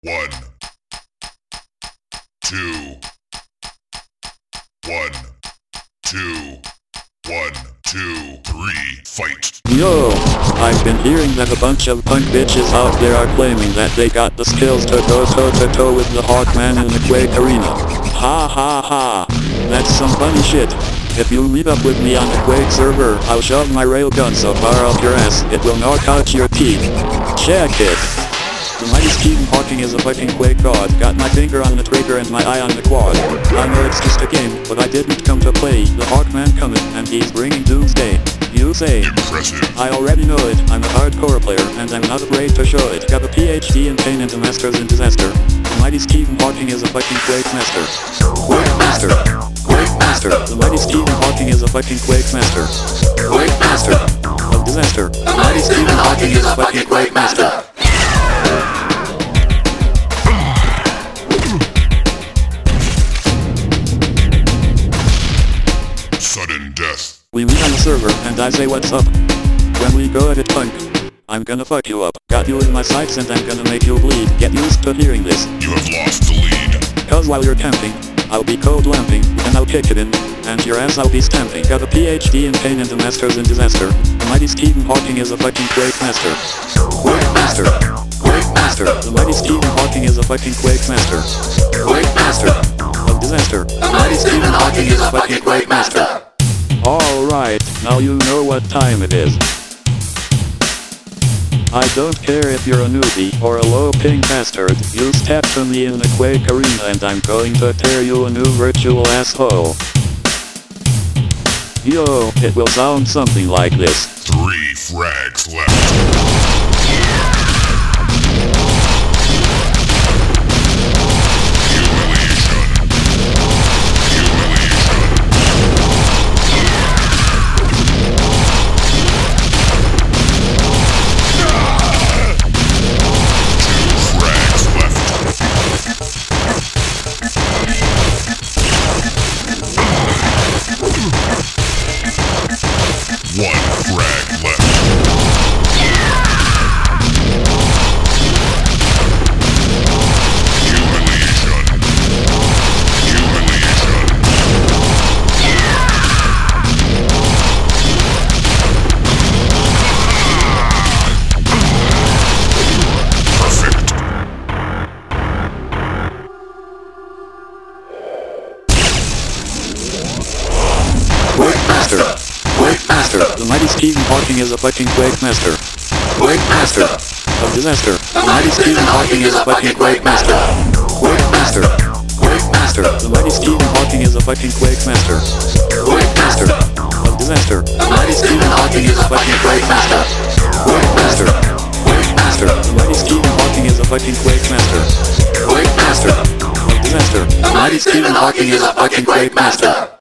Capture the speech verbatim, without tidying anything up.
One, two, one, two, one, two, three, fight. Yo, I've been hearing that a bunch of punk bitches out there are claiming that they got the skills to go toe to toe with the Hawkman in the Quake Arena. Ha ha ha, that's some funny shit. If you meet up with me on the Quake server, I'll shove my railgun so far up your ass it will knock out your teeth. Check it. The mighty Stephen Hawking is a fucking Quake god. Got my finger on the trigger and my eye on the quad. I know it's just a game, but I didn't come to play. The Hawkman coming, and he's bringing doomsday. You say, Impressive. I already know it. I'm a hardcore player, and I'm not afraid to show it. Got a P H D in pain and a master's in disaster. The mighty Stephen Hawking is a fucking Quake master. Quake master. Quake master. The mighty Stephen Hawking is a fucking Quake master. Quake master. Of disaster. The mighty Stephen Hawking is a fucking Quake master. Sudden death. We meet on the server, and I say what's up. When we go at it punk, I'm gonna fuck you up. Got you in my sights and I'm gonna make you bleed. Get used to hearing this. You have lost the lead. Cause while you're camping, I'll be cold lamping, and I'll kick it in, and your ass I'll be stamping. Got a P H D in pain and a master's in disaster. The mighty Stephen Hawking is a fucking Quake master. Quake master. Quake master. The mighty Stephen Hawking is a fucking Quake master. Quake master. Of disaster. The mighty Stephen Hawking is a fucking Quake master. Alright, now you know what time it is. I don't care if you're a newbie or a low-ping bastard, you step to me in the Quake Arena and I'm going to tear you a new virtual asshole. Yo, it will sound something like this. Three frags left. One frag left. Humiliation. Humiliation. Perfect. Quake master. Quake master. The mighty Stephen Hawking is a fucking Quake master. Quake master. Of disaster. The mighty Stephen Hawking is a fucking Quake master. Quake master. Quake master. The mighty Stephen Hawking is a fucking Quake master. Quake master. Of disaster. The mighty Stephen Hawking is a fucking Quake master. Quake master. Quake master. The mighty Stephen Hawking is a fucking Quake master. Quake master. Of disaster. The mighty Stephen Hawking is a fucking Quake master.